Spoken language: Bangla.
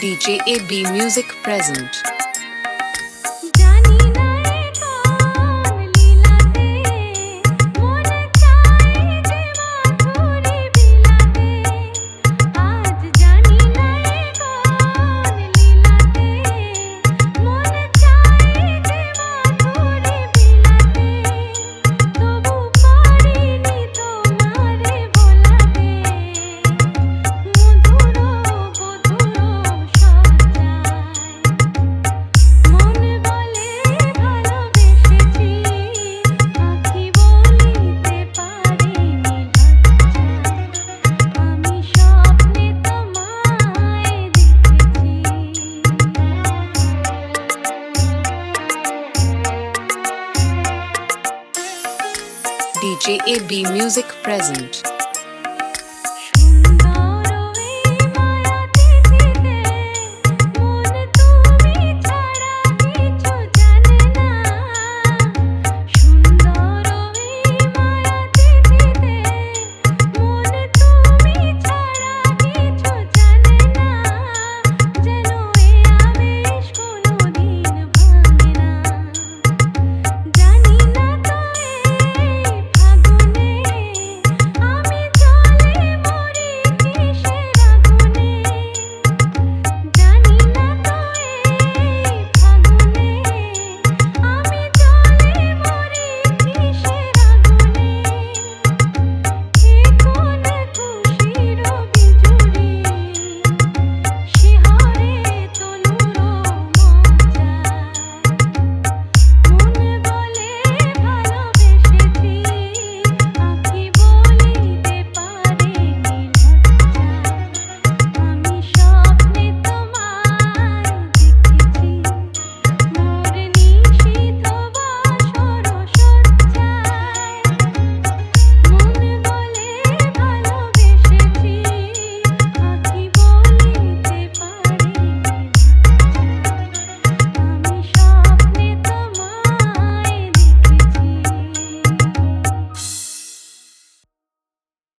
DJ AB Music present. জানি না এ কোন লীলাতে মন চায় যে মাধুরী বিলাতে আজ জানি না এ কোন লীলাতে মন চায় যে মাধুরী বিলাতে তবু পারিনি তোমারে ভোলাতে মধুর মধুর সব মন বলে ভালোবেসেছি আঁখি বলিতে পারেনি লজ্জায় আমি স্বপ্নে তোমায় দেখেছি DJ AB Music present.